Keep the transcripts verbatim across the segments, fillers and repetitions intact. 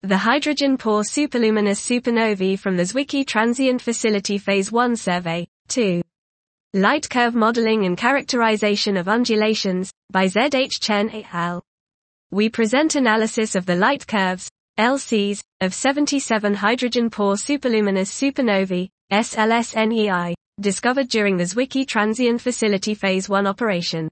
The hydrogen-poor superluminous supernovae from the Zwicky Transient Facility Phase one Survey. two. Light curve modeling and characterization of undulations, by Z H Chen et al. We present analysis of the light curves, L Cs, of seventy-seven hydrogen-poor superluminous supernovae, S L S N E I, discovered during the Zwicky Transient Facility Phase one operation.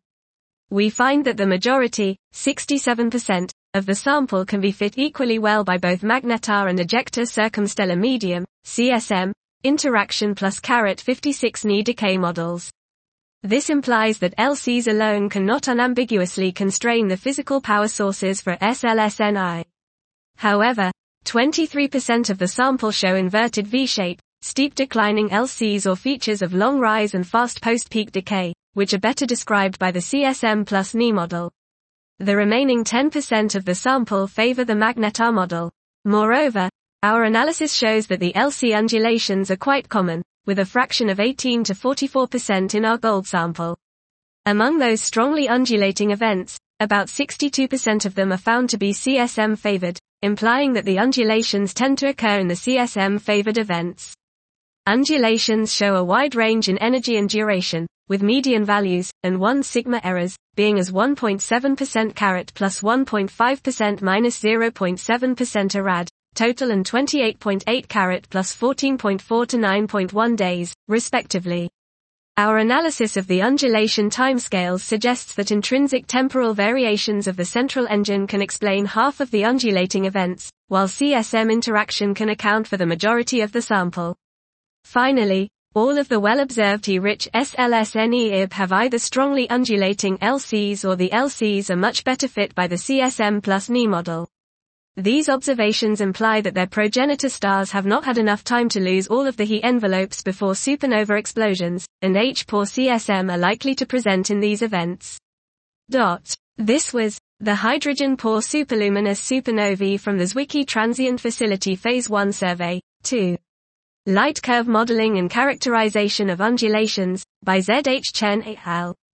We find that the majority, sixty-seven percent, of the sample can be fit equally well by both magnetar and ejector circumstellar medium, C S M, interaction plus carat fifty-six N E decay models. This implies that L Cs alone cannot unambiguously constrain the physical power sources for S L S N I. However, twenty-three percent of the sample show inverted V-shape, steep declining L Cs or features of long rise and fast post-peak decay, which are better described by the C S M plus N E model. The remaining ten percent of the sample favor the magnetar model. Moreover, our analysis shows that the L C undulations are quite common, with a fraction of eighteen to forty-four percent in our gold sample. Among those strongly undulating events, about sixty-two percent of them are found to be C S M favored, implying that the undulations tend to occur in the C S M favored events. Undulations show a wide range in energy and duration, with median values, and one sigma errors, being as one point seven percent carat plus one point five percent minus zero point seven percent a rad, total and twenty-eight point eight carat plus fourteen point four to nine point one days, respectively. Our analysis of the undulation timescales suggests that intrinsic temporal variations of the central engine can explain half of the undulating events, while C S M interaction can account for the majority of the sample. Finally, all of the well-observed He-rich S L S N E I B have either strongly undulating L Cs or the L Cs are much better fit by the C S M plus N E model. These observations imply that their progenitor stars have not had enough time to lose all of the He envelopes before supernova explosions, and H-poor C S M are likely to present in these events. Dot. This was the hydrogen-poor superluminous supernovae from the Zwicky Transient Facility Phase one Survey. two. Light curve modeling and characterization of undulations, by Z H Chen et al.